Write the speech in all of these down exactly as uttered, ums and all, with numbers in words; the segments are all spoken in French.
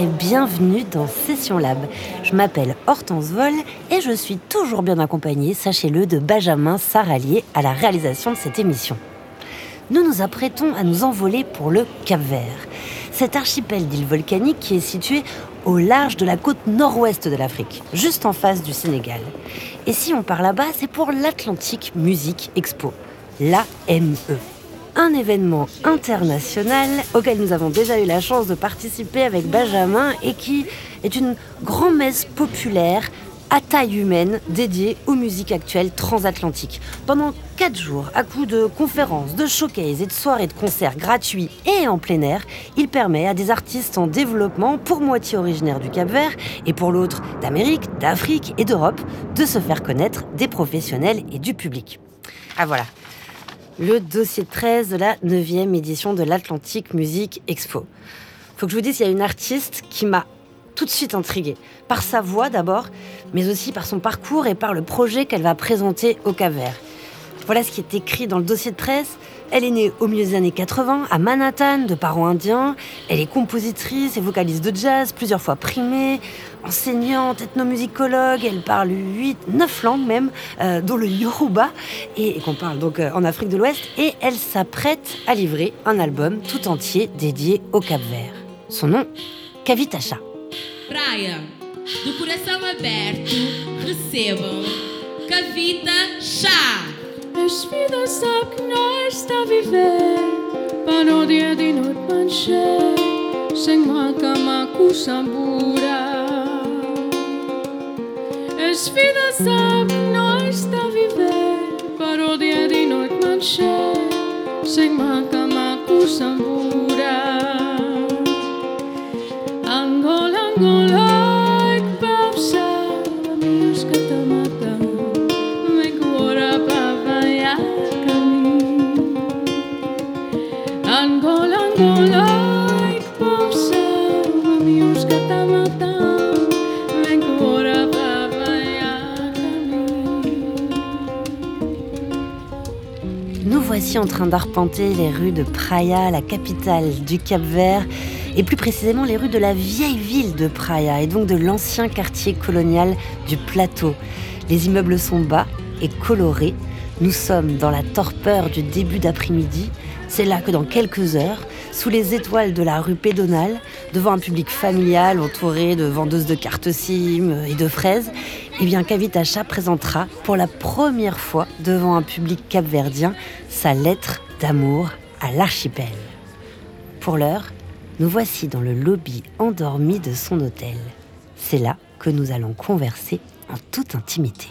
et bienvenue dans Session Lab. Je m'appelle Hortense Vol et je suis toujours bien accompagnée, sachez-le, de Benjamin Saralier à la réalisation de cette émission. Nous nous apprêtons à nous envoler pour le Cap-Vert, cet archipel d'îles volcaniques qui est situé au large de la côte nord-ouest de l'Afrique, juste en face du Sénégal. Et si on part là-bas, c'est pour l'Atlantic Music Expo, l'A M E. Un événement international auquel nous avons déjà eu la chance de participer avec Benjamin et qui est une grand-messe populaire à taille humaine dédiée aux musiques actuelles transatlantiques. Pendant quatre jours, à coups de conférences, de showcases et de soirées de concerts gratuits et en plein air, il permet à des artistes en développement, pour moitié originaires du Cap-Vert et pour l'autre d'Amérique, d'Afrique et d'Europe, de se faire connaître des professionnels et du public. Ah voilà, le dossier treize de la neuvième édition de l'Atlantic Music Expo. Faut que je vous dise, il y a une artiste qui m'a tout de suite intriguée, par sa voix d'abord, mais aussi par son parcours et par le projet qu'elle va présenter au Cap-Vert. Voilà ce qui est écrit dans le dossier de presse. Elle est née au milieu des années quatre-vingts, à Manhattan, de parents indiens. Elle est compositrice et vocaliste de jazz, plusieurs fois primée, enseignante, ethnomusicologue. Elle parle huit, neuf langues même, euh, dont le Yoruba, et, et qu'on parle donc euh, en Afrique de l'Ouest. Et elle s'apprête à livrer un album tout entier dédié au Cap-Vert. Son nom, Kavitacha. Praia, do coração aberto, recebam Kavitacha. As vidas sabe que nós está a viver para o dia de noite mancher sem macamaco sambura. As vidas sabe que nós está a viver para o dia de noite mancher sem macamaco sambura. Angola, Angola, que babsa, amigos que te matam, me cura para vai caminho. Angola, Angola, que babsa, amigos que te matam, me cura para vai caminho. Nous voici en train d'arpenter les rues de Praia, la capitale du Cap-Vert, et plus précisément les rues de la vieille ville de Praia, et donc de l'ancien quartier colonial du Plateau. Les immeubles sont bas et colorés. Nous sommes dans la torpeur du début d'après-midi. C'est là que dans quelques heures, sous les étoiles de la rue Pédonale, devant un public familial entouré de vendeuses de cartes SIM et de fraises, eh bien Kavitacha présentera pour la première fois devant un public capverdien sa lettre d'amour à l'archipel. Pour l'heure, nous voici dans le lobby endormi de son hôtel. C'est là que nous allons converser en toute intimité.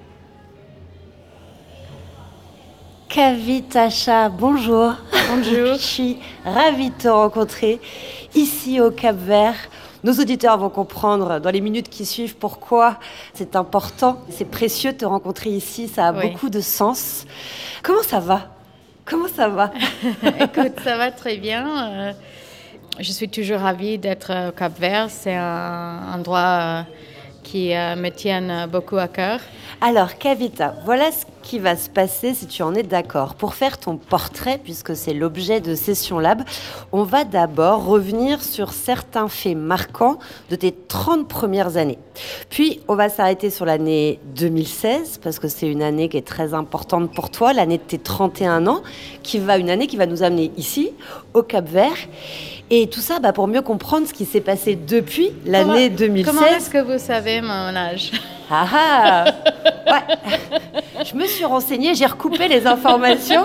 Kavitacha, bonjour. Bonjour. Je suis ravie de te rencontrer ici au Cap-Vert. Nos auditeurs vont comprendre dans les minutes qui suivent pourquoi c'est important, c'est précieux de te rencontrer ici, ça a Oui. beaucoup de sens. Comment ça va ? Comment ça va ? Écoute, ça va très bien. Euh, je suis toujours ravie d'être au Cap-Vert. C'est un endroit qui euh, me tient beaucoup à cœur. Alors, Kavita, voilà ce qui va se passer si tu en es d'accord. Pour faire ton portrait, puisque c'est l'objet de Session Lab, on va d'abord revenir sur certains faits marquants de tes trente premières années. Puis, on va s'arrêter sur l'année deux mille seize, parce que c'est une année qui est très importante pour toi, l'année de tes trente et un ans, qui va, une année qui va nous amener ici, au Cap-Vert. Et tout ça bah, pour mieux comprendre ce qui s'est passé depuis l'année Comment- deux mille seize. Comment est-ce que vous savez mon âge ? Ah ah ouais. Je me suis renseignée, j'ai recoupé les informations.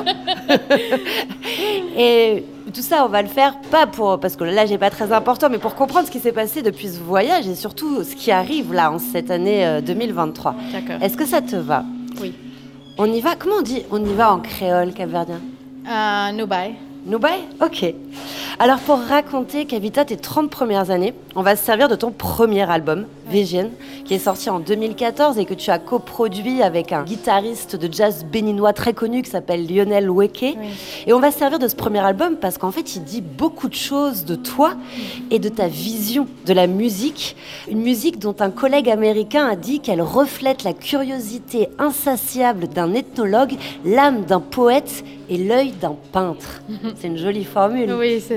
Et tout ça, on va le faire pas pour parce que l'âge n'est pas très important, mais pour comprendre ce qui s'est passé depuis ce voyage et surtout ce qui arrive là en cette année euh, deux mille vingt-trois. D'accord. Est-ce que ça te va ? Oui. On y va ? Comment on dit ? On y va en créole capverdien ? Euh, Nubai. Nubai ? Ok. Alors pour raconter, Kavita, tes trente premières années, on va se servir de ton premier album, Vision, qui est sorti en deux mille quatorze et que tu as coproduit avec un guitariste de jazz béninois très connu qui s'appelle Lionel Weke. Oui. Et on va se servir de ce premier album parce qu'en fait, il dit beaucoup de choses de toi et de ta vision de la musique. Une musique dont un collègue américain a dit qu'elle reflète la curiosité insatiable d'un ethnologue, l'âme d'un poète et l'œil d'un peintre. C'est une jolie formule. Oui, c'est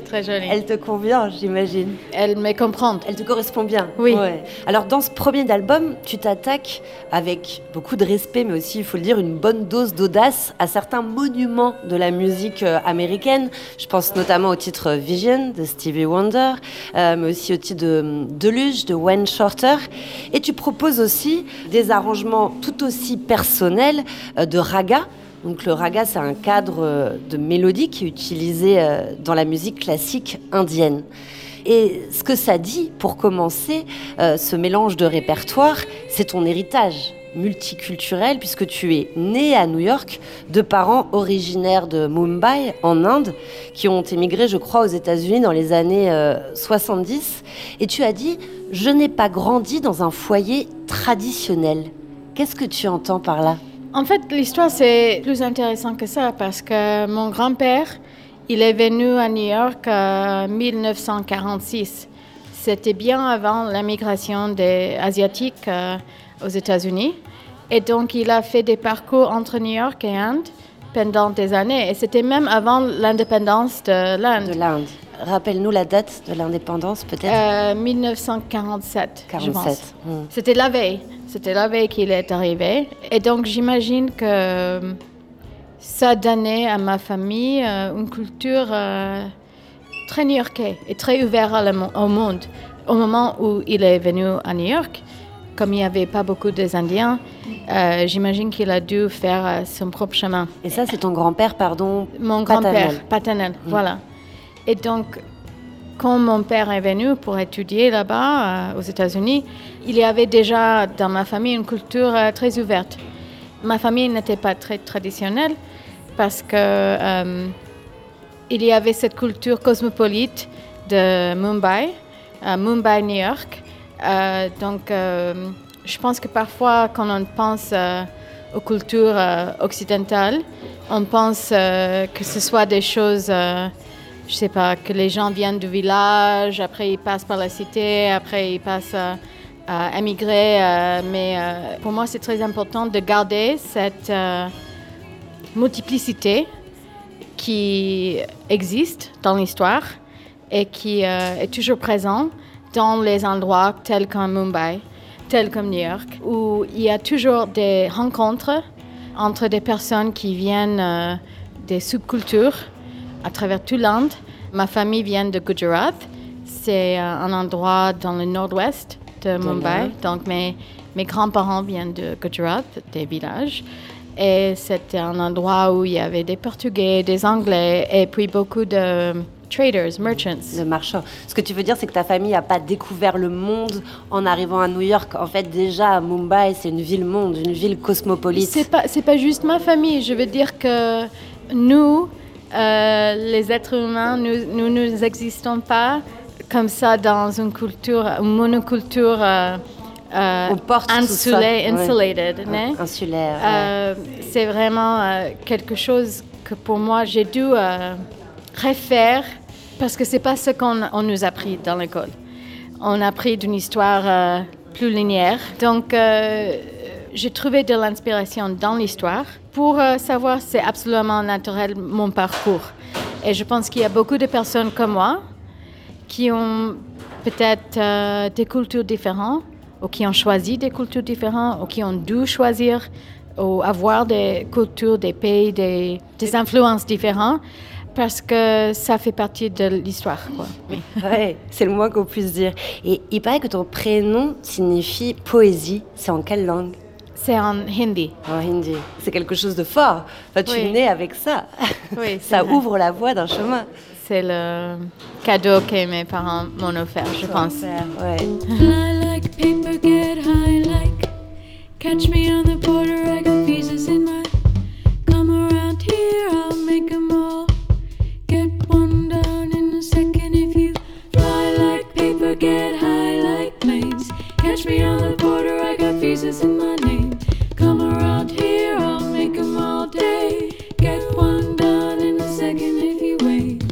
très jolie. Elle te convient, j'imagine. Elle me comprend. Elle te correspond bien. Oui. Ouais. Alors, dans ce premier album, tu t'attaques avec beaucoup de respect, mais aussi, il faut le dire, une bonne dose d'audace à certains monuments de la musique euh, américaine. Je pense notamment au titre Vision de Stevie Wonder, euh, mais aussi au titre de Deluge de Wayne Shorter. Et tu proposes aussi des arrangements tout aussi personnels euh, de raga. Donc le raga, c'est un cadre de mélodie qui est utilisé dans la musique classique indienne. Et ce que ça dit, pour commencer, euh, ce mélange de répertoire, c'est ton héritage multiculturel, puisque tu es né à New York de parents originaires de Mumbai, en Inde, qui ont émigré, je crois, aux États-Unis dans les années euh, soixante-dix. Et tu as dit « Je n'ai pas grandi dans un foyer traditionnel ». Qu'est-ce que tu entends par là ? En fait, l'histoire, c'est plus intéressant que ça parce que mon grand-père, il est venu à New York en dix-neuf cent quarante-six. C'était bien avant la migration des Asiatiques euh, aux États-Unis. Et donc, il a fait des parcours entre New York et Inde pendant des années. Et c'était même avant l'indépendance de l'Inde. De l'Inde. Rappelle-nous la date de l'indépendance, peut-être euh, dix-neuf cent quarante-sept, quarante-sept. je pense. Mmh. C'était la veille. C'était la veille qu'il est arrivé. Et donc, j'imagine que ça donnait à ma famille euh, une culture euh, très new-yorkaise et très ouverte au monde. Au moment où il est venu à New York, comme il n'y avait pas beaucoup d'Indiens, euh, j'imagine qu'il a dû faire euh, son propre chemin. Et ça, c'est ton grand-père, pardon, Mon paternel. grand-père, paternel, mmh. Voilà. Et donc, quand mon père est venu pour étudier là-bas, euh, aux États-Unis, il y avait déjà dans ma famille une culture euh, très ouverte. Ma famille n'était pas très traditionnelle parce que euh, il y avait cette culture cosmopolite de Mumbai, euh, Mumbai, New York. Euh, donc, euh, je pense que parfois, quand on pense euh, aux cultures euh, occidentales, on pense euh, que ce soit des choses... Euh, Je ne sais pas, que les gens viennent du village, après ils passent par la cité, après ils passent à, à émigrer. Euh, mais euh, pour moi, c'est très important de garder cette euh, multiplicité qui existe dans l'histoire et qui euh, est toujours présente dans les endroits tels comme Mumbai, tels comme New York, où il y a toujours des rencontres entre des personnes qui viennent euh, des subcultures à travers toute l'Inde. Ma famille vient de Gujarat. C'est un endroit dans le nord-ouest de Mumbai. Donc, mes, mes grands-parents viennent de Gujarat, des villages. Et c'était un endroit où il y avait des Portugais, des Anglais et puis beaucoup de traders, merchants. De marchands. Ce que tu veux dire, c'est que ta famille n'a pas découvert le monde en arrivant à New York. En fait, déjà, à Mumbai, c'est une ville-monde, une ville cosmopolite. C'est pas, c'est pas juste ma famille. Je veux dire que nous... Euh, les êtres humains, nous nous existons pas comme ça dans une culture, une monoculture euh, euh, On porte insulée, tout ça. insulated, Ouais. Insulaire. Euh, ouais. C'est vraiment euh, quelque chose que pour moi j'ai dû euh, refaire parce que c'est pas ce qu'on on nous a appris dans l'école. On a appris d'une histoire euh, plus linéaire. Donc euh, j'ai trouvé de l'inspiration dans l'histoire. Pour euh, savoir, c'est absolument naturel mon parcours. Et je pense qu'il y a beaucoup de personnes comme moi qui ont peut-être euh, des cultures différentes, ou qui ont choisi des cultures différentes, ou qui ont dû choisir ou avoir des cultures, des pays, des, des influences différentes, parce que ça fait partie de l'histoire, quoi. Oui. Ouais, c'est le moins qu'on puisse dire. Et il paraît que ton prénom signifie poésie. C'est en quelle langue ? C'est en hindi. En hindi. C'est quelque chose de fort. Enfin, tu oui. es née avec ça. Oui, ça vrai. Ouvre la voie d'un chemin. C'est le cadeau que mes parents m'ont offert, je Ton pense. Père, ouais. Fly like paper, get high like. Catch me on the border, I got visas in my. Come around here, I'll make them all. Get one done in a second if you fly like paper, get high like planes. Catch me on the border, I got visas in my name. Come around here, I'll make them all day. Get one done in a second if you wait.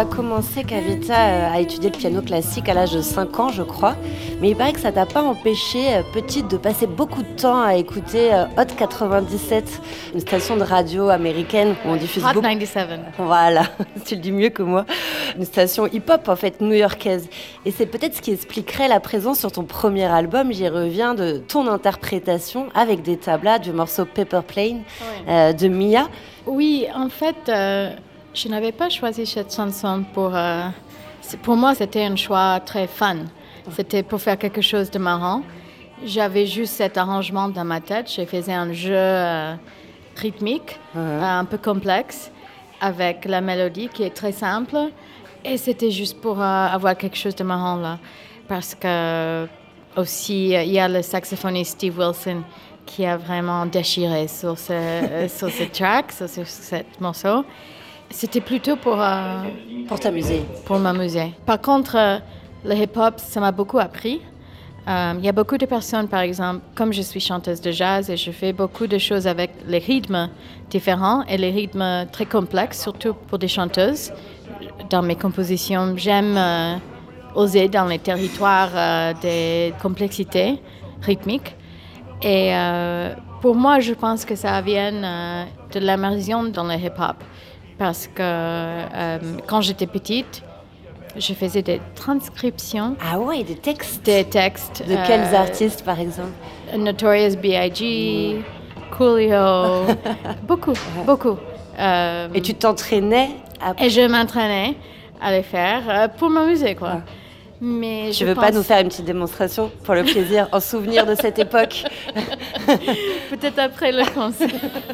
as commencé, Kavita, à étudier le piano classique à l'âge de cinq ans, je crois. Mais il paraît que ça t'a pas empêché, petite, de passer beaucoup de temps à écouter Hot quatre-vingt-dix-sept, une station de radio américaine où on diffuse Hot beaucoup... quatre-vingt-dix-sept. Voilà, tu le dis mieux que moi. Une station hip-hop, en fait, new-yorkaise. Et c'est peut-être ce qui expliquerait la présence sur ton premier album, j'y reviens, de ton interprétation avec des tablas du morceau Paper Plane Oui. euh, de Mia. Oui, en fait, euh, je n'avais pas choisi cette chanson pour... Euh, c'est- pour moi, c'était un choix très fun. C'était pour faire quelque chose de marrant. J'avais juste cet arrangement dans ma tête. Je faisais un jeu euh, rythmique, Mhm. euh, un peu complexe, avec la mélodie qui est très simple. Et c'était juste pour euh, avoir quelque chose de marrant là. Parce que aussi, euh, il y a le saxophoniste Steve Wilson qui a vraiment déchiré sur ce, euh, sur ce track, sur ce, ce morceau. C'était plutôt pour, euh, Pour t'amuser. pour m'amuser. Par contre, euh, le hip-hop, ça m'a beaucoup appris. Euh, Il y a beaucoup de personnes, par exemple, comme je suis chanteuse de jazz et je fais beaucoup de choses avec les rythmes différents et les rythmes très complexes, surtout pour des chanteuses. Dans mes compositions, j'aime euh, oser dans les territoires euh, des complexités rythmiques. Et euh, pour moi, je pense que ça vient euh, de l'immersion dans le hip-hop. Parce que euh, quand j'étais petite, je faisais des transcriptions Ah ouais, des textes. des textes. De euh, quels artistes, par exemple? Notorious B I G, Coolio, beaucoup, beaucoup. Euh, Et tu t'entraînais à... et je m'entraînais à les faire euh, pour m'amuser, quoi. Ah. Mais Tu je veux pense... pas nous faire une petite démonstration pour le plaisir, en souvenir de cette époque? Peut-être après le concert.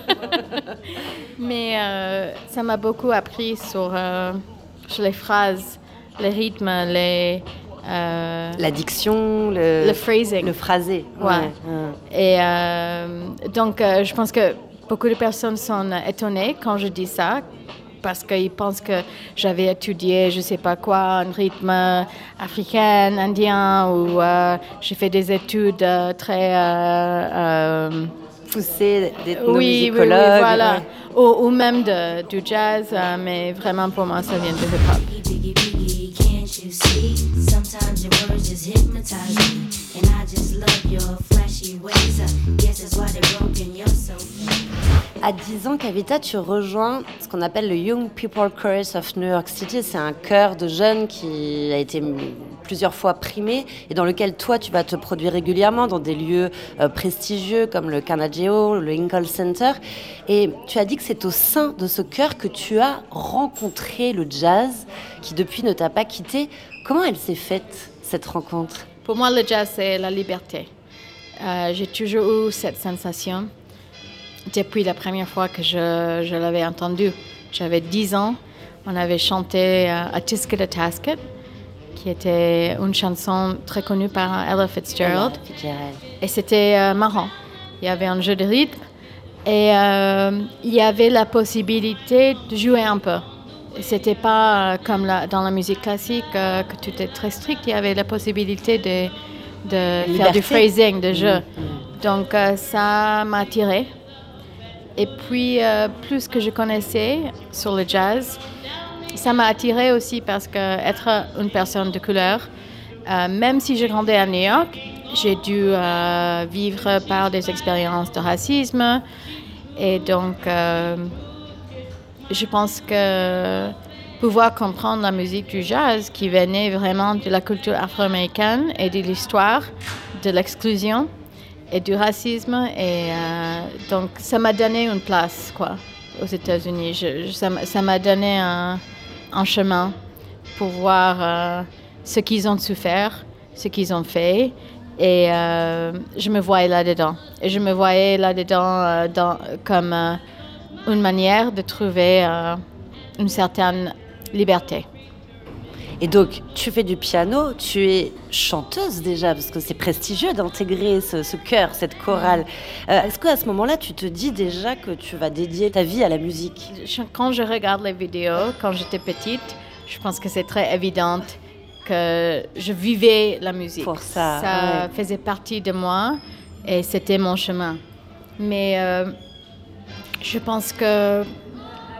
Mais euh, ça m'a beaucoup appris sur, euh, sur les phrases, les rythmes, les... euh, La diction, le... le phrasing. Le phrasé. Ouais. Ouais. Et euh, donc, euh, je pense que beaucoup de personnes sont étonnées quand je dis ça, parce qu'ils pensent que j'avais étudié, je ne sais pas quoi, un rythme africain, indien, ou euh, j'ai fait des études euh, très... euh, euh, Pousser oui, oui, d'ethnomusicologues. oui, voilà. Ouais. Ou, ou même de, du jazz, euh, mais vraiment pour moi, ça vient de hip-hop. Biggie, biggie, can't you see? Sometimes your words just hypnotize me. And I just love your flashy ways. I guess that's why they're broken, you're so fake. À dix ans, Kavita, tu rejoins ce qu'on appelle le Young People Chorus of New York City. C'est un chœur de jeunes qui a été plusieurs fois primé et dans lequel toi, tu vas te produire régulièrement dans des lieux euh, prestigieux comme le Carnegie Hall, le Lincoln Center. Et tu as dit que c'est au sein de ce chœur que tu as rencontré le jazz qui depuis ne t'a pas quitté. Comment elle s'est faite, cette rencontre? Pour moi, le jazz, c'est la liberté. Euh, j'ai toujours eu cette sensation depuis la première fois que je, je l'avais entendu. J'avais dix ans, on avait chanté euh, A Tisket a Tasket, qui était une chanson très connue par Ella Fitzgerald. Ella Fitzgerald. Et c'était euh, marrant. Il y avait un jeu de rythme et euh, il y avait la possibilité de jouer un peu. C'était pas euh, comme la, dans la musique classique euh, que tout est très strict. Il y avait la possibilité de, de faire Liberté. du phrasing, de jeu. Mmh. Donc euh, ça m'a attirée. Et puis, euh, plus que je connaissais sur le jazz, ça m'a attirée aussi parce que être une personne de couleur, euh, même si j'ai grandi à New York, j'ai dû euh, vivre par des expériences de racisme. Et donc, euh, je pense que pouvoir comprendre la musique du jazz qui venait vraiment de la culture afro-américaine et de l'histoire de l'exclusion et du racisme. Et euh, donc, ça m'a donné une place, quoi, aux États-Unis. Je, je, ça, m'a- ça m'a donné un, un chemin pour voir euh, ce qu'ils ont souffert, ce qu'ils ont fait. Et euh, je me voyais là-dedans. Et je me voyais là-dedans euh, dans, comme euh, une manière de trouver euh, une certaine liberté. Et donc, tu fais du piano, tu es chanteuse déjà, parce que c'est prestigieux d'intégrer ce, ce chœur, cette chorale. Euh, est-ce qu'à ce moment-là, tu te dis déjà que tu vas dédier ta vie à la musique? Je- Quand je regarde les vidéos, quand j'étais petite, je pense que c'est très évident que je vivais la musique. Pour ça, Ça ouais. faisait partie de moi et c'était mon chemin. Mais euh, je pense que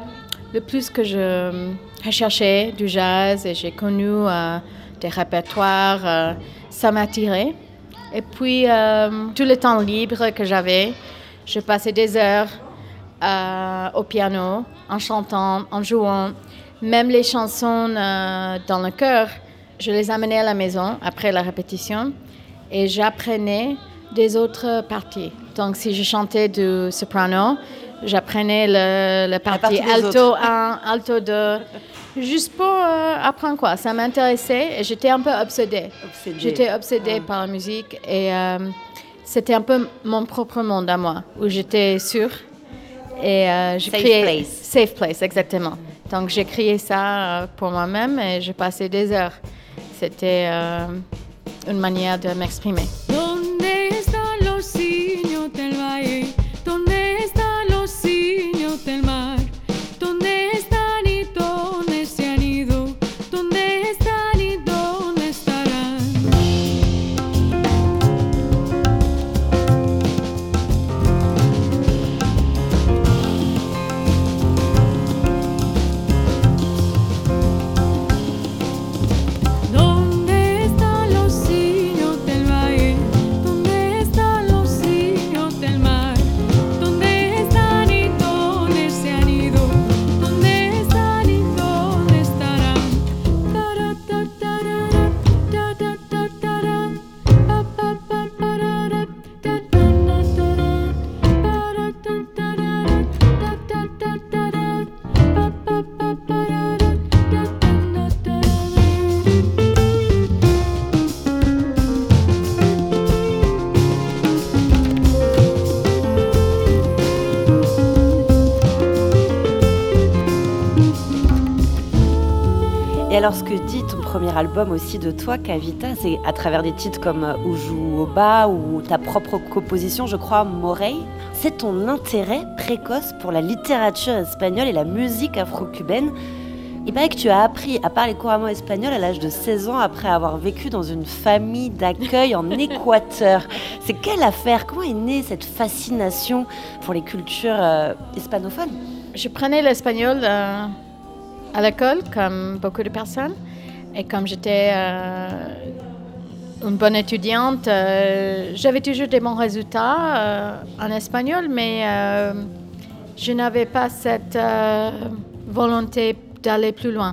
le plus que je recherchais du jazz et j'ai connu euh, des répertoires, euh, ça m'attirait. Et puis, euh, tout le temps libre que j'avais, je passais des heures euh, au piano, en chantant, en jouant. Même les chansons euh, dans le chœur, je les amenais à la maison après la répétition et j'apprenais des autres parties. Donc, si je chantais du soprano, j'apprenais le, le partie, la partie alto un, alto deux, juste pour euh, apprendre quoi. Ça m'intéressait et j'étais un peu obsédée. Obsédée. J'étais obsédée Ah. par la musique et euh, c'était un peu mon propre monde à moi, où j'étais sûre. Et euh, je Safe criais, place. Safe place, exactement. Donc j'ai créé ça euh, pour moi-même et j'ai passé des heures. C'était euh, une manière de m'exprimer. ¿Dónde están los signos del valle? ¿Dónde están los signos del mar? ¿Dónde están y dónde se han ido? ¿Dónde están y dónde estarán? ¿Dónde están los signos del valle? ¿Dónde están los signos del mar? ¿Dónde están y dónde se han ido? ¿Dónde están y dónde estarán? Tara-ta-tarara, ta-ta-ta-tara, pa-pa-pa-parara, ta-ta-ta-tara, para-ta-tarara, ta-ta-ta-tara, pa-pa-pa-parara, ta-ta-ta-tara. Et alors, ce que dit ton premier album aussi de toi, Kavita, c'est à travers des titres comme euh, Uju Oba ou ta propre composition, je crois, Morey, c'est ton intérêt précoce pour la littérature espagnole et la musique afro-cubaine. Il paraît que tu as appris à parler couramment espagnol à l'âge de seize ans après avoir vécu dans une famille d'accueil en Équateur. C'est quelle affaire? Comment est née cette fascination pour les cultures euh, hispanophones? Je prenais l'espagnol euh, à l'école, comme beaucoup de personnes. Et comme j'étais euh, une bonne étudiante, euh, j'avais toujours des bons résultats euh, en espagnol, mais euh, je n'avais pas cette euh, volonté d'aller plus loin.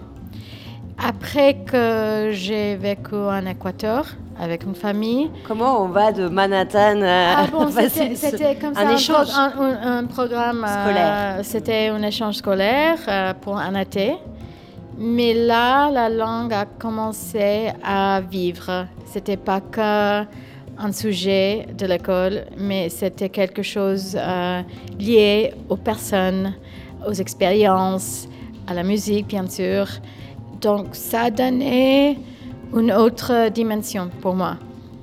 Après que j'ai vécu en Équateur avec une famille, Comment on va de Manhattan à ah bon, Enfin, c'était, c'est- c'était comme un ça, échange. pro- un, un- un programme euh, Scolaire. c'était un échange scolaire euh, pour un été. Mais là, la langue a commencé à vivre. C'était pas que un sujet de l'école, mais c'était quelque chose euh, lié aux personnes, aux expériences, à la musique, bien sûr. Donc, ça a donné une autre dimension pour moi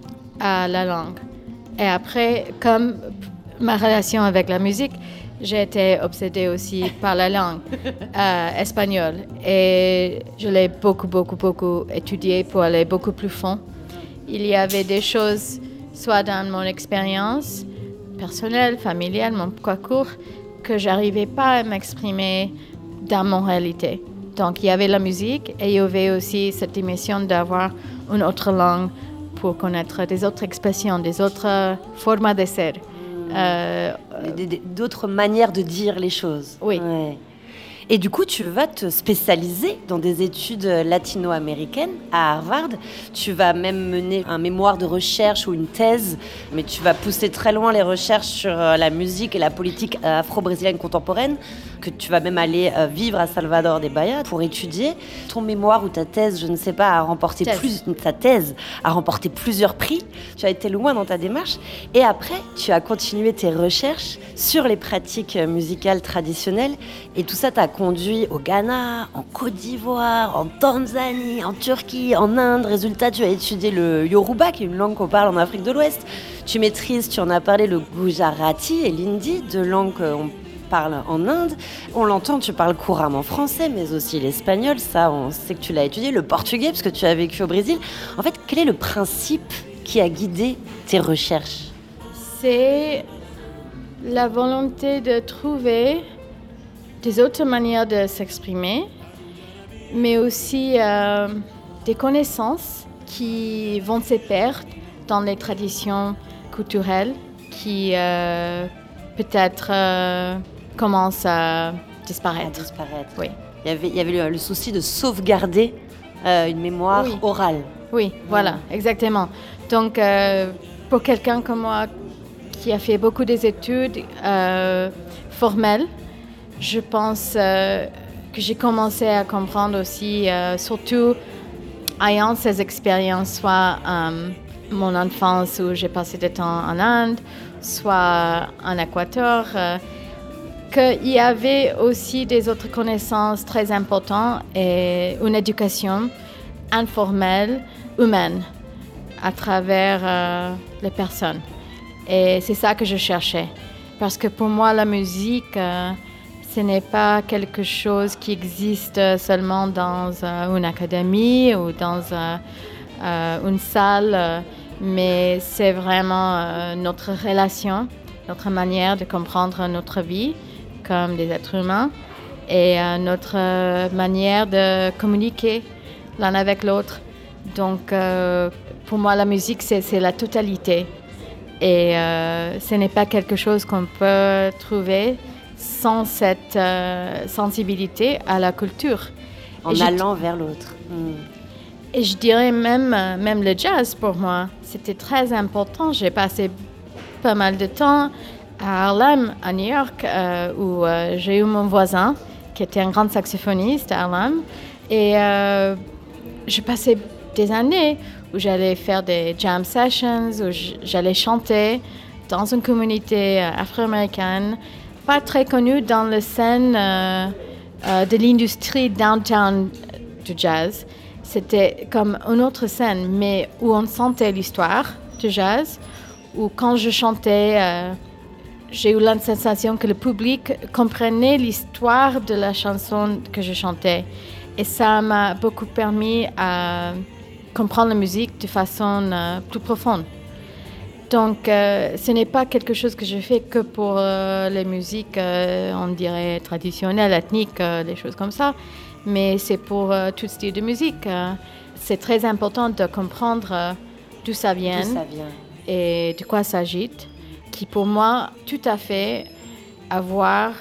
à la langue. Et après, comme ma relation avec la musique, j'ai été obsédée aussi par la langue euh, espagnole. Et je l'ai beaucoup, beaucoup, beaucoup étudiée pour aller beaucoup plus fond. Il y avait des choses, soit dans mon expérience personnelle, familiale, mon parcours, que j'arrivais pas à m'exprimer dans mon réalité. Donc, il y avait la musique et il y avait aussi cette dimension d'avoir une autre langue pour connaître des autres expressions, des autres formes de ser. Euh, Des- des- d'autres manières de dire les choses. Oui. Ouais. Et du coup, tu vas te spécialiser dans des études latino-américaines à Harvard. Tu vas même mener un mémoire de recherche ou une thèse, mais tu vas pousser très loin les recherches sur euh, la musique et la politique euh, afro-brésilienne contemporaine, que tu vas même aller euh, vivre à Salvador de Bahia pour étudier. Ton mémoire ou ta thèse, je ne sais pas, a remporté Thèse. plus, ta thèse a remporté plusieurs prix. Tu as été loin dans ta démarche. Et après, tu as continué tes recherches sur les pratiques musicales traditionnelles. Et tout ça t'a conduit au Ghana, en Côte d'Ivoire, en Tanzanie, en Turquie, en Inde. Résultat, tu as étudié le Yoruba, qui est une langue qu'on parle en Afrique de l'Ouest. Tu maîtrises, tu en as parlé, le Gujarati et l'Hindi, deux langues qu'on parle en Inde. On l'entend, tu parles couramment français, mais aussi l'espagnol. Ça, on sait que tu l'as étudié. Le portugais, parce que tu as vécu au Brésil. En fait, quel est le principe qui a guidé tes recherches? c'est la volonté de trouver des autres manières de s'exprimer, mais aussi euh, des connaissances qui vont se perdre dans les traditions culturelles qui euh, peut-être euh, commencent à disparaître. À disparaître. Oui. Il y avait, il y avait le, le souci de sauvegarder euh, une mémoire Oui. orale. Oui, mmh. voilà, exactement. Donc, euh, pour quelqu'un comme moi qui a fait beaucoup des études euh, formelles, je pense euh, que j'ai commencé à comprendre aussi, euh, surtout ayant ces expériences, soit euh, mon enfance où j'ai passé du temps en Inde, soit en Équateur, euh, qu'il y avait aussi des autres connaissances très importantes et une éducation informelle, humaine, à travers euh, les personnes. Et c'est ça que je cherchais. Parce que pour moi, la musique, euh, ce n'est pas quelque chose qui existe seulement dans euh, une académie ou dans euh, euh, une salle, euh, mais c'est vraiment euh, notre relation, notre manière de comprendre notre vie comme des êtres humains et euh, notre euh, manière de communiquer l'un avec l'autre. Donc, euh, pour moi, la musique, c'est, c'est la totalité. Et euh, ce n'est pas quelque chose qu'on peut trouver sans cette euh, sensibilité à la culture. En et allant je, vers l'autre. Mm. Et je dirais même, même le jazz, pour moi, c'était très important. J'ai passé pas mal de temps à Harlem, à New York, euh, où euh, j'ai eu mon voisin, qui était un grand saxophoniste à Harlem. Et euh, je passais des années où j'allais faire des jam sessions, où j'allais chanter dans une communauté afro-américaine, pas très connue dans la scène euh, euh, de l'industrie downtown du jazz. C'était comme une autre scène, mais où on sentait l'histoire du jazz, où quand je chantais, euh, j'ai eu la sensation que le public comprenait l'histoire de la chanson que je chantais. Et ça m'a beaucoup permis à comprendre la musique de façon euh, plus profonde. Donc, euh, ce n'est pas quelque chose que je fais que pour euh, les musiques, euh, on dirait, traditionnelles, ethniques, euh, des choses comme ça, mais c'est pour euh, tout style de musique. Euh, c'est très important de comprendre euh, d'où ça vient, D'où ça vient et de quoi il s'agit, qui pour moi, tout à fait à voir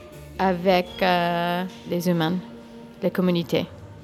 avec euh, les humains, les communautés.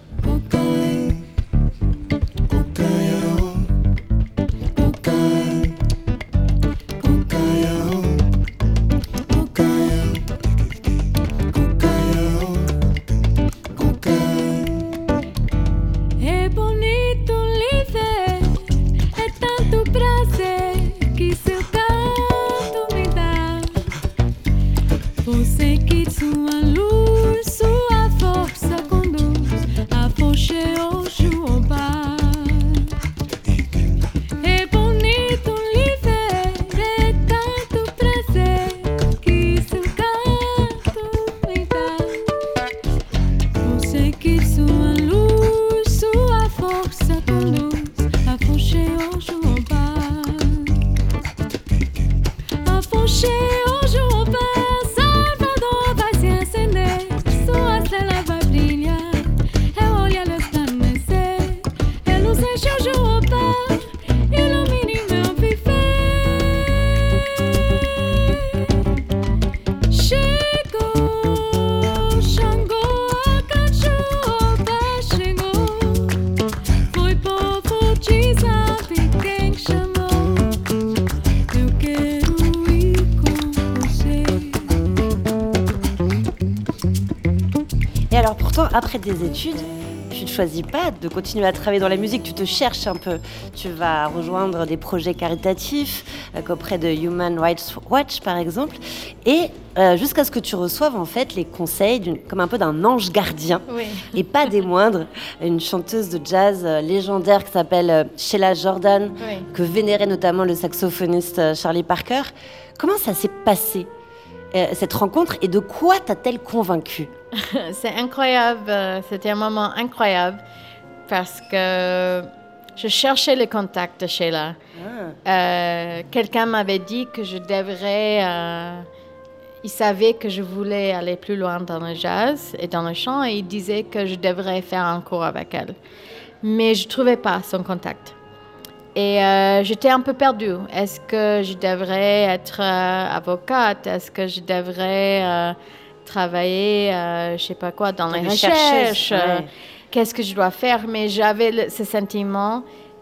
Après tes études, tu ne choisis pas de continuer à travailler dans la musique, tu te cherches un peu. Tu vas rejoindre des projets caritatifs, euh, qu'auprès de Human Rights Watch par exemple, et euh, jusqu'à ce que tu reçoives en fait les conseils d'une, comme un peu d'un ange gardien, oui. Et pas des moindres, une chanteuse de jazz euh, légendaire qui s'appelle euh, Sheila Jordan, oui. que vénérait notamment le saxophoniste euh, Charlie Parker. Comment ça s'est passé, euh, cette rencontre, et de quoi t'a-t-elle convaincue? C'est incroyable, c'était un moment incroyable parce que je cherchais le contact de Sheila. Ah. Euh, quelqu'un m'avait dit que je devrais euh, il savait que je voulais aller plus loin dans le jazz et dans le chant et il disait que je devrais faire un cours avec elle. Mais je ne trouvais pas son contact. Et euh, j'étais un peu perdue. Est-ce que je devrais être euh, avocate? Est-ce que je devrais euh, travailler, euh, je ne sais pas quoi, dans, dans les, les recherches? Ouais. euh, Qu'est-ce que je dois faire? Mais j'avais le, ce sentiment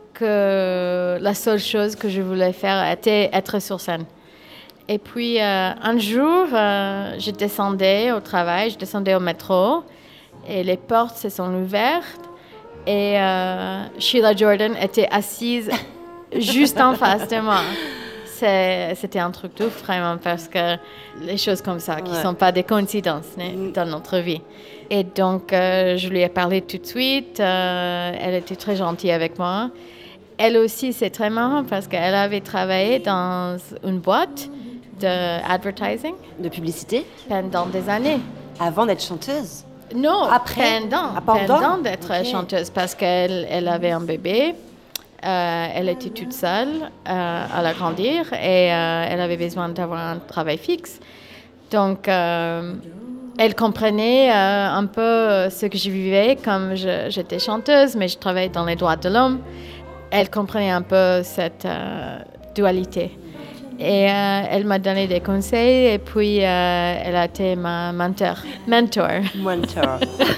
que la seule chose que je voulais faire était être sur scène. Et puis, euh, un jour, euh, je descendais au travail, je descendais au métro, et les portes se sont ouvertes, et euh, Sheila Jordan était assise juste en face de moi. C'est, c'était un truc de vraiment, parce que les choses comme ça, qui ne ouais. sont pas des coïncidences né, dans notre vie. Et donc, euh, je lui ai parlé tout de suite, euh, elle était très gentille avec moi. Elle aussi, c'est très marrant, parce qu'elle avait travaillé dans une boîte de advertising. De publicité? Pendant des années. Avant d'être chanteuse? Non, après? Pendant, ah, pendant? pendant d'être okay. chanteuse, parce qu'elle elle avait un bébé, euh, elle était toute seule euh, à la grandir et euh, elle avait besoin d'avoir un travail fixe. Donc, euh, elle comprenait euh, un peu ce que je vivais, comme je, j'étais chanteuse, mais je travaillais dans les droits de l'homme. Elle comprenait un peu cette euh, dualité. Et euh, elle m'a donné des conseils et puis euh, elle a été ma mentor. Mentor. Mentor.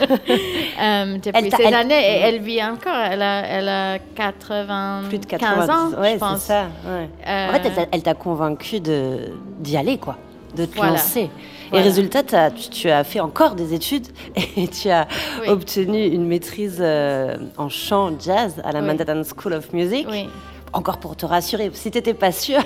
euh, depuis elle ces elle... années, et elle vit encore. Elle a, elle a quatre-vingt-quinze Plus de quatre-vingts ans, ouais, je pense. C'est ça, ouais. euh... En fait, elle t'a, elle t'a convaincue de, d'y aller, quoi, de te voilà. lancer. Voilà. Et résultat, tu, tu as fait encore des études et tu as oui. obtenu une maîtrise euh, en chant jazz à la oui. Manhattan School of Music. Oui. Encore pour te rassurer, si tu n'étais pas sûre.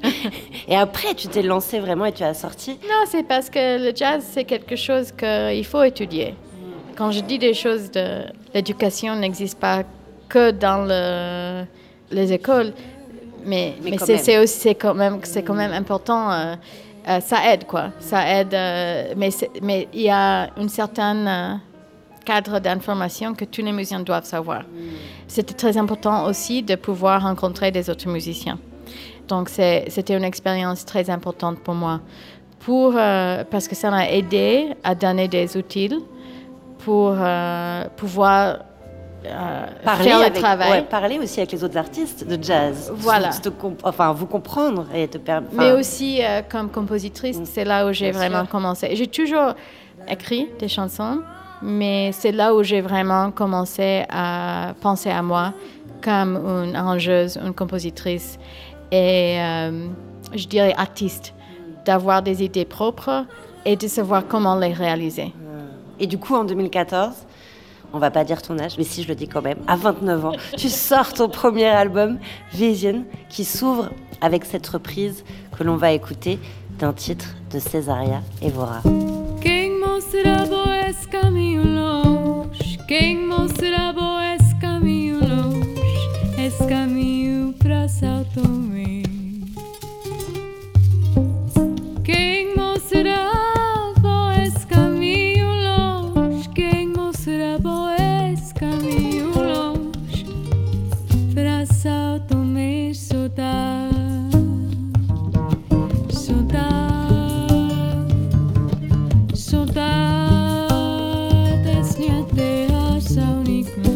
Et après, tu t'es lancée vraiment et tu as sorti. Non, c'est parce que le jazz, c'est quelque chose qu'il faut étudier. Quand je dis des choses de l'éducation n'existe pas que dans le, les écoles, mais, mais, mais c'est, c'est, aussi, c'est, quand même, c'est quand même important. Euh, euh, ça aide, quoi. Ça aide, euh, mais, mais il y a une certaine... Euh, cadre d'information que tous les musiciens doivent savoir. C'était très important aussi de pouvoir rencontrer des autres musiciens. Donc, c'est, c'était une expérience très importante pour moi, pour, euh, parce que ça m'a aidé à donner des outils pour euh, pouvoir euh, faire avec, le travail. Ouais, parler aussi avec les autres artistes de jazz. Voilà. Te, te comp- enfin, vous comprendre et te permettre... Mais aussi, euh, comme compositrice, c'est là où j'ai Bien vraiment sûr. commencé. J'ai toujours écrit des chansons, mais c'est là où j'ai vraiment commencé à penser à moi comme une arrangeuse, une compositrice et, euh, je dirais, artiste, d'avoir des idées propres et de savoir comment les réaliser. Et du coup, en deux mille quatorze, on va pas dire ton âge, mais si je le dis quand même, à vingt-neuf ans, tu sors ton premier album, Vision, qui s'ouvre avec cette reprise que l'on va écouter d'un titre de Cesaria Evora. Quem mostra esse caminho longe? Quem mostra esse caminho longe? Esse caminho pra São Tomé. Quem mostra esse caminho longe? Quem mostra esse caminho longe? Pra São Tomé soltar, soltar. Saudades minha terra são únicas.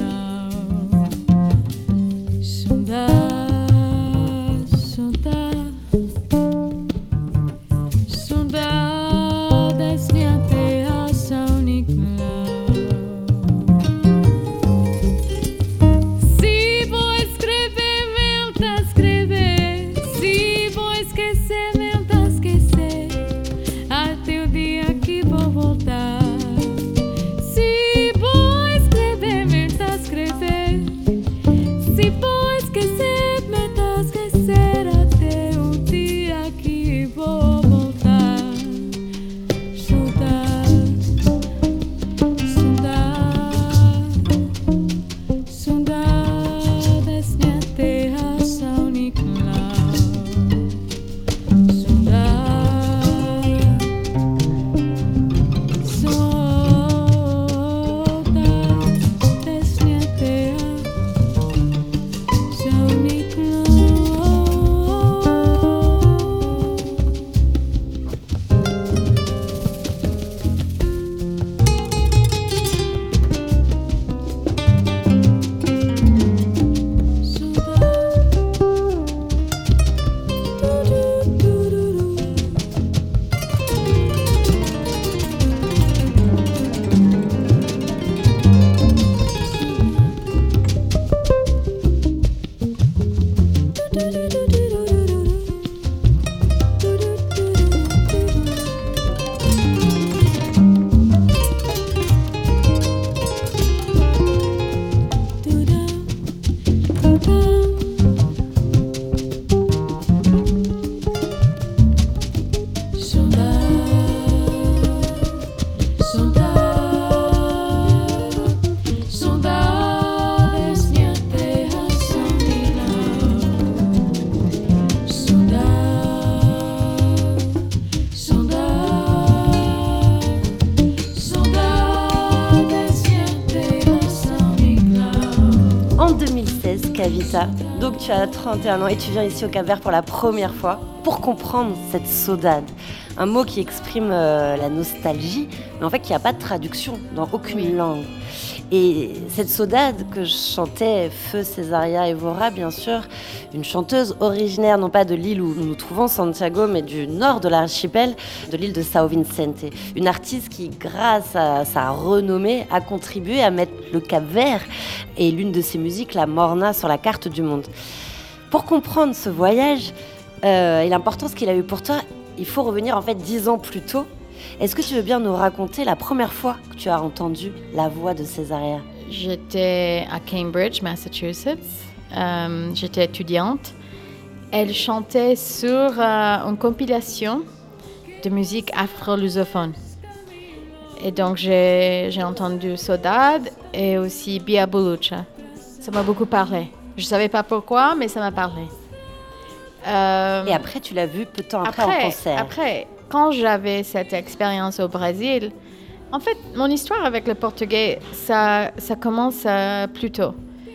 En deux mille seize, Kavita, donc tu as trente et un ans et tu viens ici au Cap-Vert pour la première fois pour comprendre cette saudade. Un mot qui exprime euh, la nostalgie, mais en fait qui n'a pas de traduction dans aucune oui. langue. Et cette saudade que je chantais, Feu, Césaria Evora, bien sûr, une chanteuse originaire non pas de l'île où nous nous trouvons, Santiago, mais du nord de l'archipel, de l'île de São Vicente. Une artiste qui, grâce à sa renommée, a contribué à mettre le Cap-Vert et l'une de ses musiques, la Morna, sur la carte du monde. Pour comprendre ce voyage euh, et l'importance qu'il a eu pour toi, il faut revenir en fait dix ans plus tôt. Est-ce que tu veux bien nous raconter la première fois que tu as entendu la voix de Césaria? J'étais à Cambridge, Massachusetts. Euh, j'étais étudiante. Elle chantait sur euh, une compilation de musique afro-lusophone. Et donc, j'ai, j'ai entendu Saudade et aussi Bia Bulucha. Ça m'a beaucoup parlé. Je ne savais pas pourquoi, mais ça m'a parlé. Euh, et après, tu l'as vu peu de temps après, après en concert. Après, quand j'avais cette expérience au Brésil, en fait, mon histoire avec le portugais, ça, ça commence euh, plus tôt.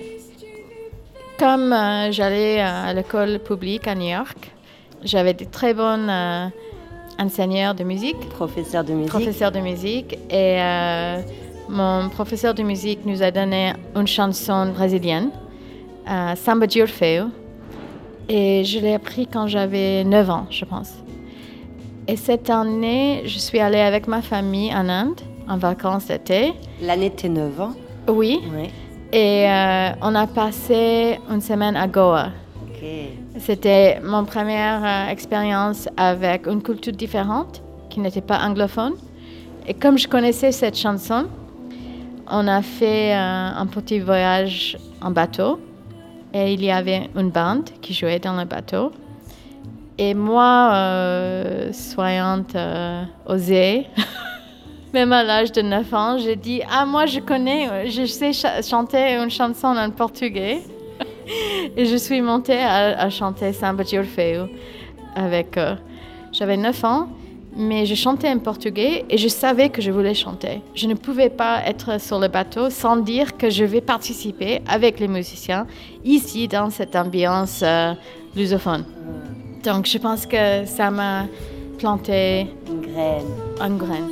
Comme euh, j'allais à l'école publique à New York, j'avais de très bonnes euh, enseigneurs de musique. Professeurs de musique. Professeurs de musique. Et euh, mon professeur de musique nous a donné une chanson brésilienne, euh, Samba de Orfeu. Et je l'ai appris quand j'avais neuf ans, je pense. Et cette année, je suis allée avec ma famille en Inde, en vacances d'été. L'année de tes neuf ans? Oui. oui. Et euh, on a passé une semaine à Goa. Okay. C'était mon première euh, expérience avec une culture différente, qui n'était pas anglophone. Et comme je connaissais cette chanson, on a fait euh, un petit voyage en bateau. Et il y avait une bande qui jouait dans le bateau. Et moi, euh, soyante euh, osée, même à l'âge de neuf ans, j'ai dit « Ah, moi, je connais, je sais ch- chanter une chanson en portugais. » Et je suis montée à, à chanter Samba de Orfeu avec eux. J'avais neuf ans, mais je chantais en portugais et je savais que je voulais chanter. Je ne pouvais pas être sur le bateau sans dire que je vais participer avec les musiciens ici dans cette ambiance euh, lusophone. Donc je pense que ça m'a planté une graine. Une graine.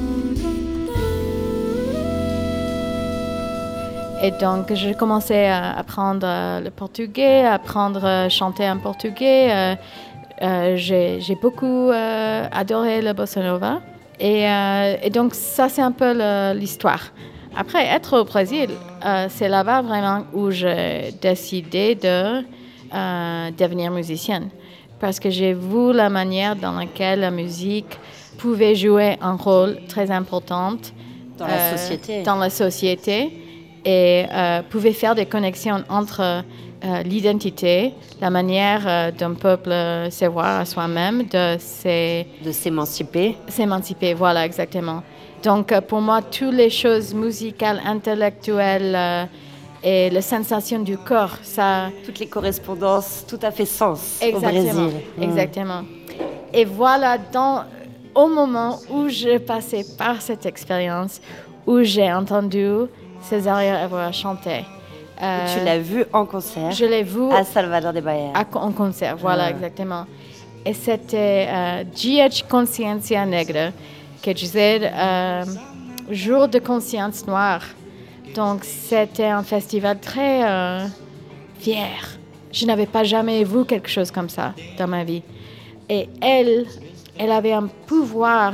Et donc j'ai commencé à apprendre le portugais, à apprendre à chanter en portugais. Euh, Euh, j'ai, j'ai beaucoup euh, adoré le bossa nova et, euh, et donc ça c'est un peu le, l'histoire. Après être au Brésil, euh, c'est là-bas vraiment où j'ai décidé de euh, devenir musicienne parce que j'ai vu la manière dans laquelle la musique pouvait jouer un rôle très important dans la euh, société, dans la société et euh, pouvait faire des connexions entre Euh, l'identité, la manière euh, d'un peuple euh, se voir à soi-même, de, s'é... de s'émanciper. S'émanciper, voilà, exactement. Donc, euh, pour moi, toutes les choses musicales, intellectuelles euh, et les sensations du corps, ça... Toutes les correspondances, tout à fait sens exactement, au Brésil. Exactement. Mm. Et voilà, dans, au moment où je passais par cette expérience, où j'ai entendu Césaria Evora chanter. Euh, tu l'as vu en concert. Je l'ai vu à Salvador de Bahia. À, en concert, voilà, ah. exactement. Et c'était euh, Dia de Consciência Negra, que disait euh, Jour de conscience noire. Donc, c'était un festival très euh, fier. Je n'avais pas jamais vu quelque chose comme ça dans ma vie. Et elle, elle avait un pouvoir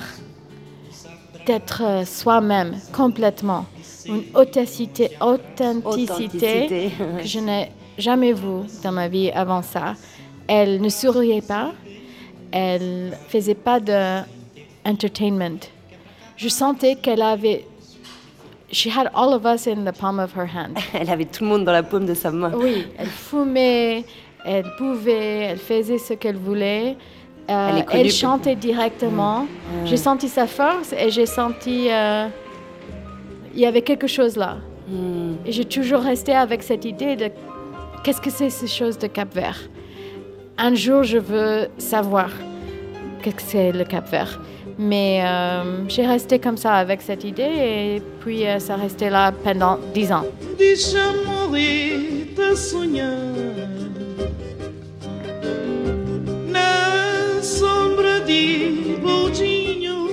d'être soi-même complètement. Une authenticité, authenticité que je n'ai jamais vue dans ma vie avant ça. Elle ne souriait pas, elle ne faisait pas d'entertainment. Je sentais qu'elle avait... She had all of us in the palm of her hand. Elle avait tout le monde dans la paume de sa main. Oui, elle fumait, elle pouvait, elle faisait ce qu'elle voulait. Euh, elle, elle chantait directement. Mmh. J'ai senti sa force et j'ai senti... Euh, il y avait quelque chose là. Mm. Et j'ai toujours resté avec cette idée de qu'est-ce que c'est ces choses de Cap-Vert. Un jour, je veux savoir qu'est-ce que c'est le Cap-Vert. Mais euh, j'ai resté comme ça avec cette idée et puis euh, ça restait là pendant dix ans. Deixa morrer a sonhar na sombra de Boldinho,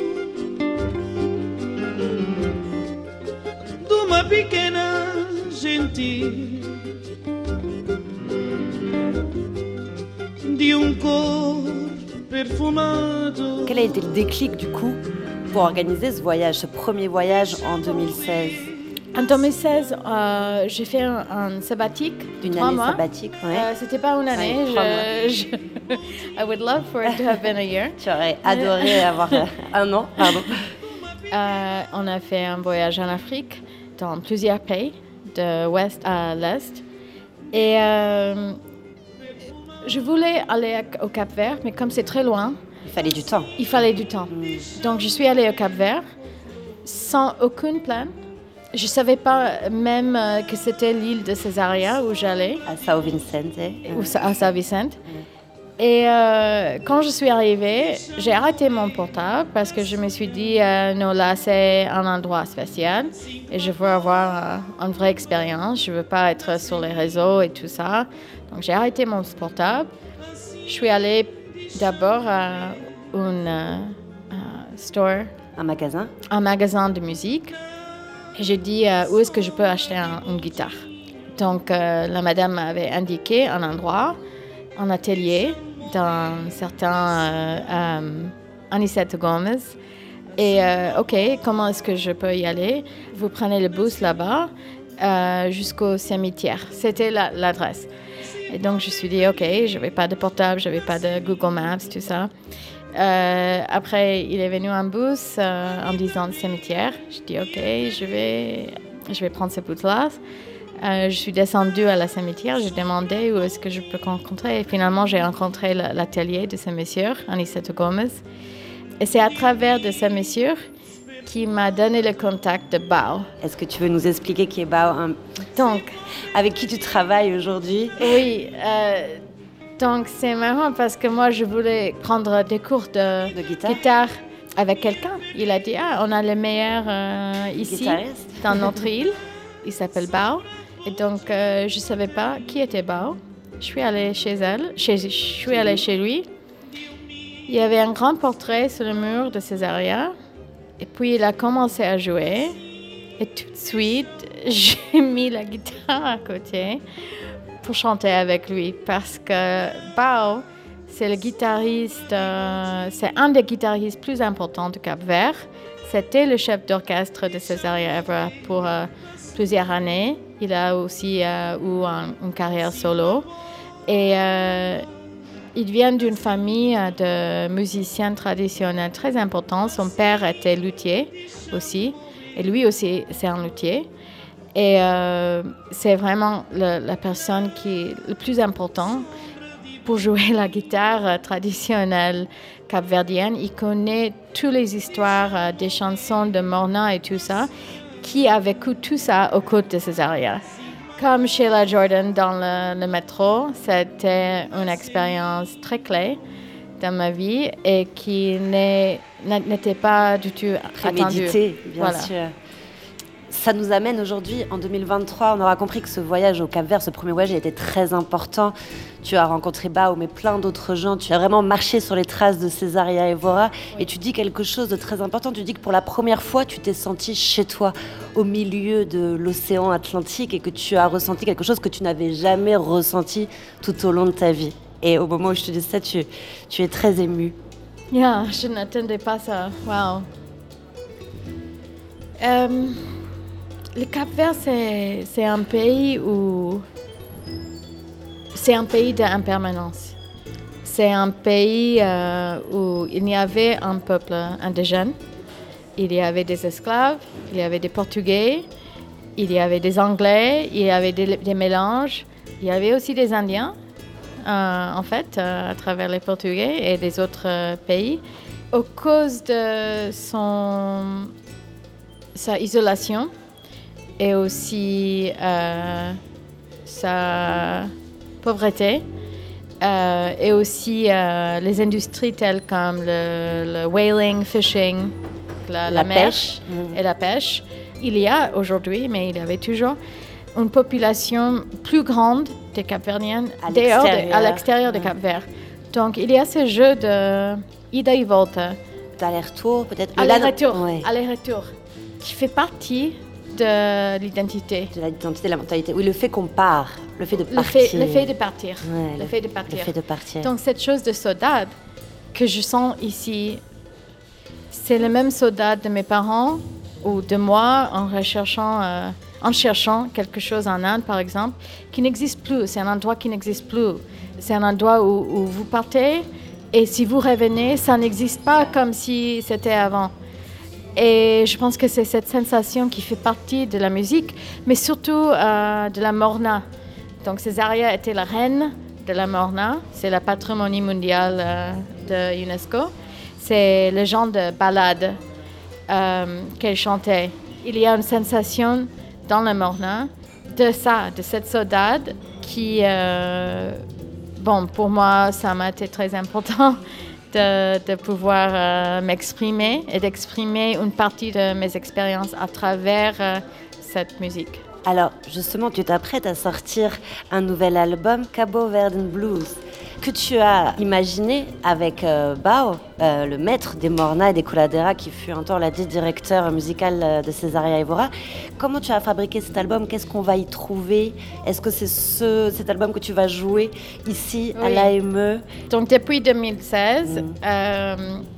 de uma pequena gente, de um corpo perfumado. Quel a été le déclic du coup pour organiser ce voyage, ce premier voyage en deux mille seize? En deux mille seize, euh, j'ai fait un, un sabbatique D'une trois année mois. sabbatique, ouais. Euh, c'était pas une année. Ouais, trois je, je, I would love for it to have been a year. Tu aurais adoré avoir euh, un an, pardon. Euh, on a fait un voyage en Afrique, dans plusieurs pays, de l'ouest à l'est. Et euh, je voulais aller au Cap-Vert, mais comme c'est très loin, Il fallait du temps. il fallait du temps. Mm. Donc je suis allée au Cap-Vert sans aucun plan. Je ne savais pas même euh, que c'était l'île de Césaria où j'allais, À Sao Vicente. ou à São Vicente. Et euh, quand je suis arrivée, j'ai arrêté mon portable parce que je me suis dit, euh, non, là, c'est un endroit spécial et je veux avoir euh, une vraie expérience. Je ne veux pas être sur les réseaux et tout ça. Donc, j'ai arrêté mon portable. Je suis allée d'abord à un euh, store, Un magasin. un magasin de musique. Et j'ai dit, euh, où est-ce que je peux acheter un- une guitare? Donc, euh, la madame m'avait indiqué un endroit, un atelier dans un certain euh, euh, Anicette Gomez. Et, euh, OK, comment est-ce que je peux y aller? Vous prenez le bus là-bas euh, jusqu'au cimetière. C'était la- l'adresse. Et donc, je me suis dit, OK, je n'avais pas de portable, je n'avais pas de Google Maps, tout ça. Euh, après, il est venu un bus euh, en disant le cimetière. Je dis OK, je vais, je vais prendre ce bus-là. Euh, je suis descendue à la cimetière. J'ai demandé où est-ce que je peux rencontrer. Et finalement, j'ai rencontré la- l'atelier de ce monsieur, Anicette Gomez. Et c'est à travers de ce monsieur qui m'a donné le contact de Bao. Est-ce que tu veux nous expliquer qui est Bao, un- Donc, avec qui tu travailles aujourd'hui? oui. euh, donc, c'est marrant parce que moi, je voulais prendre des cours de, De guitare? guitare avec quelqu'un. Il a dit, ah, on a le meilleur euh, ici, Guitariste? dans notre île. Il s'appelle Bao. Et donc, euh, je ne savais pas qui était Bao. Je suis allée chez elle, chez, je suis allée chez lui. Il y avait un grand portrait sur le mur de Césaria. Et puis, il a commencé à jouer. Et tout de suite, j'ai mis la guitare à côté pour chanter avec lui. Parce que Bao, c'est le guitariste, euh, c'est un des guitaristes plus importants du Cap-Vert. C'était le chef d'orchestre de Césaria Evora pour euh, plusieurs années. Il a aussi euh, eu un- une carrière solo. Et euh, il vient d'une famille euh, de musiciens traditionnels très importants. Son père était luthier aussi. Et lui aussi, c'est un luthier. Et euh, c'est vraiment le- la personne qui est le plus important pour jouer la guitare euh, traditionnelle capverdienne. Il connaît toutes les histoires euh, des chansons de Morna et tout ça, qui a vécu tout ça au côté de Césaria. Comme Sheila Jordan dans le, le métro, c'était une expérience très clé dans ma vie et qui n'est- n'était pas du tout attendue. Prémédité, bien Voilà. sûr. Ça nous amène aujourd'hui, en deux mille vingt-trois, on aura compris que ce voyage au Cap-Vert, ce premier voyage, il était très important. Tu as rencontré Bao, mais plein d'autres gens. Tu as vraiment marché sur les traces de Césaria Evora. Et tu dis quelque chose de très important. Tu dis que pour la première fois, tu t'es senti chez toi, au milieu de l'océan Atlantique, et que tu as ressenti quelque chose que tu n'avais jamais ressenti tout au long de ta vie. Et au moment où je te dis ça, tu, tu es très émue. Yeah, je n'attendais pas ça. Wow. Euh, le Cap-Vert, c'est, c'est un pays où... C'est un pays d'impermanence. C'est un pays euh, où il y avait un peuple indigène. Il y avait des esclaves, il y avait des Portugais, il y avait des Anglais, il y avait des, des mélanges. Il y avait aussi des Indiens, euh, en fait, euh, à travers les Portugais et des autres euh, pays. À cause de son, sa isolation et aussi euh, sa pauvreté, euh, et aussi euh, les industries telles comme le, le whaling, fishing, la, la, La mer pêche. et la pêche. Il y a aujourd'hui, mais il y avait toujours une population plus grande des Cap-Verdiens À dehors de- l'extérieur. à l'extérieur de Ouais. Cap-Vert. Donc, il y a ce jeu de ida y volta, D'aller-retour, peut-être. Le aller-retour, lan- ouais. aller-retour, qui fait partie de l'identité. De l'identité, de la mentalité. Oui, le fait qu'on part, le fait de Le partir. fait, le fait de partir. Ouais, le, fait de partir. Le fait de partir. Donc, cette chose de soldat que je sens ici, c'est le même soldat de mes parents ou de moi en recherchant, euh, en cherchant quelque chose en Inde, par exemple, qui n'existe plus. C'est un endroit qui n'existe plus. C'est un endroit où, où vous partez et si vous revenez, ça n'existe pas comme si c'était avant. Et je pense que c'est cette sensation qui fait partie de la musique, mais surtout euh, de la morna. Donc Césaria était la reine de la morna, c'est la patrimoine mondiale euh, de l'UNESCO. C'est le genre de ballade euh, qu'elle chantait. Il y a une sensation dans la morna de ça, de cette saudade qui, euh, bon, pour moi, ça m'a été très important de, de pouvoir euh, m'exprimer et d'exprimer une partie de mes expériences à travers euh, cette musique. Alors, justement, tu t'apprêtes à sortir un nouvel album, Cabo Verdean Blues, que tu as imaginé avec euh, Bao, euh, le maître des Morna et des Coladeras, qui fut un temps la directeur musical euh, de Césaria Evora. Comment tu as fabriqué cet album? Qu'est-ce qu'on va y trouver? Est-ce que c'est ce, cet album que tu vas jouer ici à Oui. l'A M E? Donc, depuis deux mille seize, Mm. euh,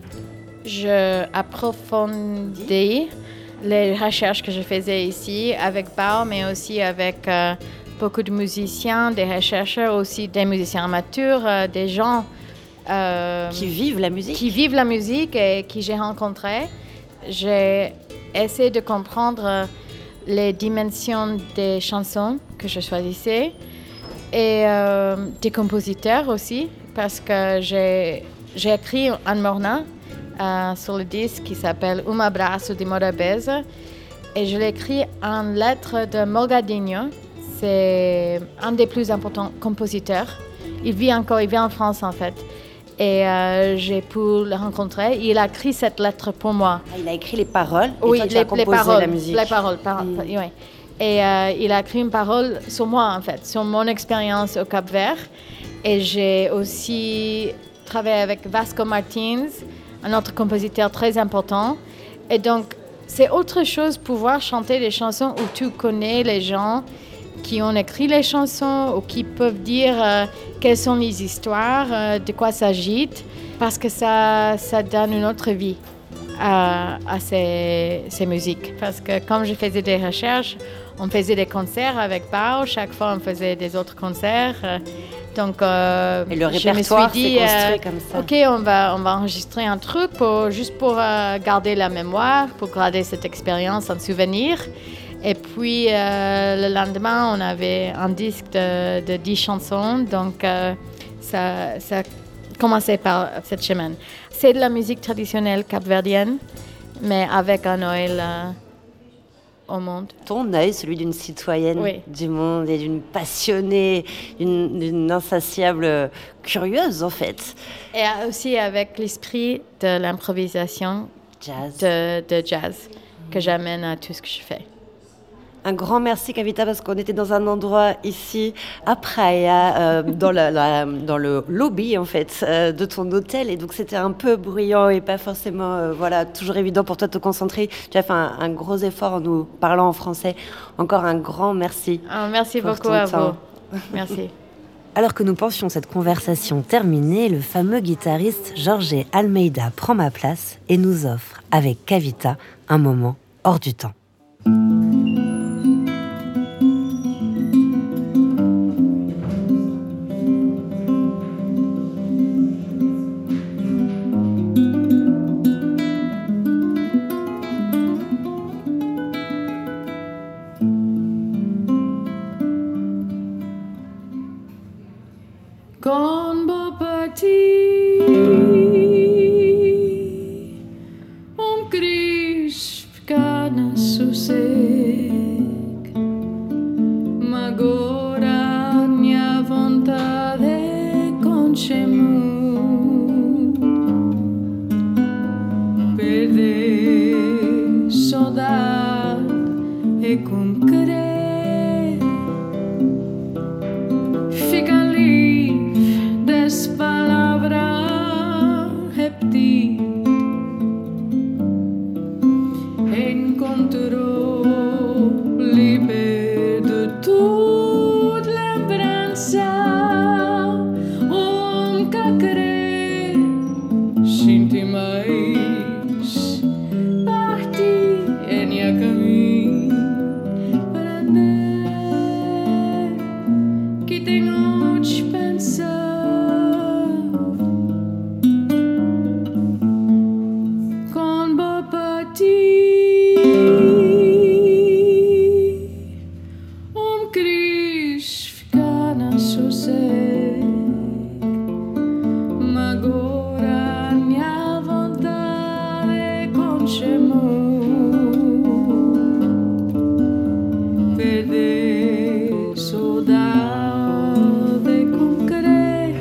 je approfondis les recherches que je faisais ici avec Bao, mais aussi avec euh, beaucoup de musiciens, des chercheurs aussi, des musiciens amateurs, euh, des gens euh, Qui vivent la musique? qui vivent la musique et qui j'ai rencontrés. J'ai essayé de comprendre euh, les dimensions des chansons que je choisissais et euh, des compositeurs aussi, parce que j'ai, j'ai écrit un morna euh, sur le disque qui s'appelle Um Abraço de Morabeza et je l'ai écrit en lettres de Morgadinho. C'est un des plus importants compositeurs. Il vit encore, il vit en France en fait. Et euh, j'ai pu le rencontrer. Il a écrit cette lettre pour moi. Ah, il a écrit les paroles et Oui, toi, tu les, as composé les paroles. la musique. Les paroles, par- Mm. oui. Et euh, il a écrit une parole sur moi en fait, sur mon expérience au Cap-Vert. Et j'ai aussi travaillé avec Vasco Martins, un autre compositeur très important. Et donc, c'est autre chose pouvoir chanter des chansons où tu connais les gens qui ont écrit les chansons ou qui peuvent dire euh, quelles sont les histoires, euh, de quoi s'agit, parce que ça, ça donne une autre vie à, à ces, ces musiques. Parce que comme je faisais des recherches, on faisait des concerts avec Bao, chaque fois on faisait des autres concerts. euh, Donc, euh, Et le je me suis répertoire dit, s'est construit euh, comme ça. OK, on va, on va enregistrer un truc pour, juste pour euh, garder la mémoire, pour garder cette expérience en souvenir. Et puis, euh, le lendemain, on avait un disque de, de dix chansons. Donc, euh, ça, ça a commencé par cette semaine. C'est de la musique traditionnelle capverdienne, mais avec un Noël euh, au monde. Ton œil, celui d'une citoyenne Oui. du monde et d'une passionnée, d'une, d'une insatiable curieuse en fait. Et aussi avec l'esprit de l'improvisation Jazz. de, de jazz que j'amène à tout ce que je fais. Un grand merci Kavita parce qu'on était dans un endroit ici à Praia, euh, dans, la, la- dans le lobby en fait euh, de ton hôtel et donc c'était un peu bruyant et pas forcément euh, voilà toujours évident pour toi de te concentrer. Tu as fait un, un gros effort en nous parlant en français. Encore un grand merci. Ah, merci Pour beaucoup ton à temps. vous. Merci. Alors que nous pensions cette conversation terminée, le fameux guitariste Jorge Almeida prend ma place et nous offre avec Kavita un moment hors du temps. Con bo partir um cris ficar na sossego, mas agora minha vontade é conchemu perder saudade é como querer que tenho dispensa. Com boa para ti, um queres ficar na sossego, mas agora minha vontade é conchemo. Perder saudade com querer,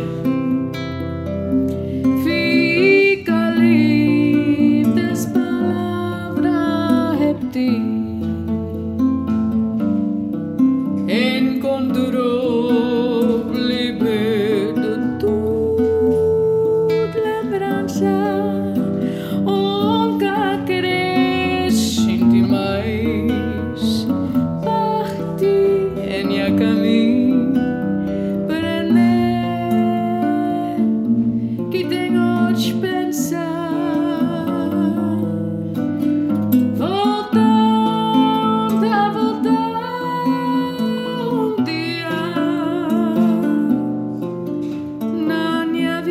fica livre das palavras repetir. Encontrou livre de tudo lembrança, nunca querer sentir mais. Minha caminho prender que tenho dispensa. Voltando a voltar um dia na minha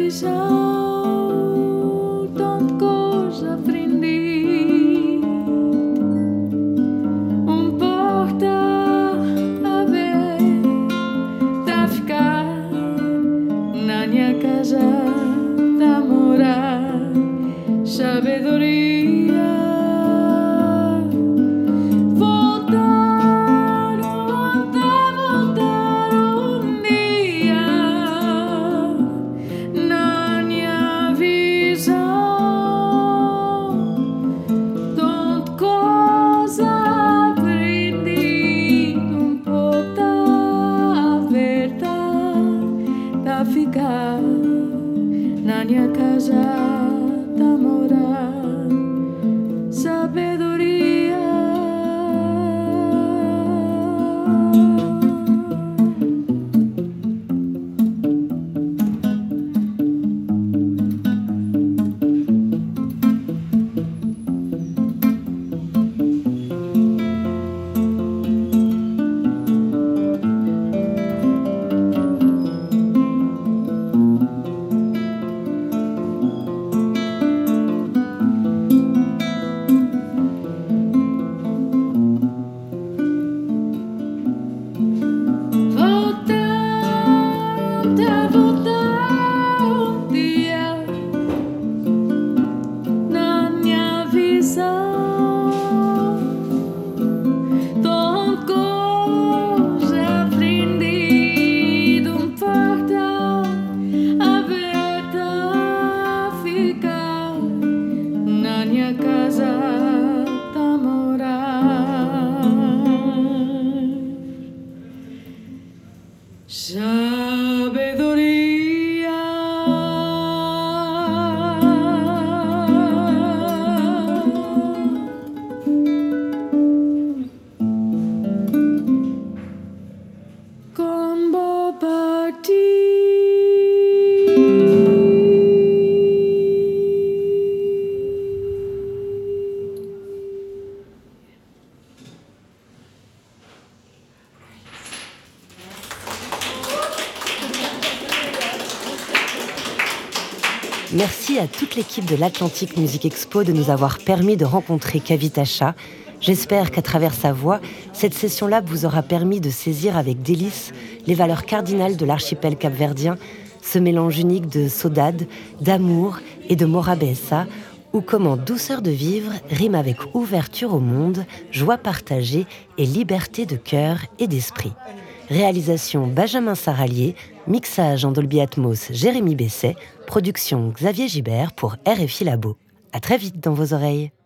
visão, tanta coisa aprendi. Um porta na minha casa tá morar sabedoria. Voltar, voltar, voltar um dia na minha visão, tanta coisa aprendi. Não pode a verdade a ficar na minha casa tá morar sabedoria. Merci à toute l'équipe de l'Atlantic Music Expo de nous avoir permis de rencontrer Kavita. J'espère qu'à travers sa voix, cette session Lab vous aura permis de saisir avec délice les valeurs cardinales de l'archipel capverdien, ce mélange unique de saudade, d'amour et de morabeza, ou comment douceur de vivre rime avec ouverture au monde, joie partagée et liberté de cœur et d'esprit. Réalisation Benjamin Saralier, mixage en Dolby Atmos Jérémy Besset, production Xavier Gibert pour R F I Labo. À très vite dans vos oreilles.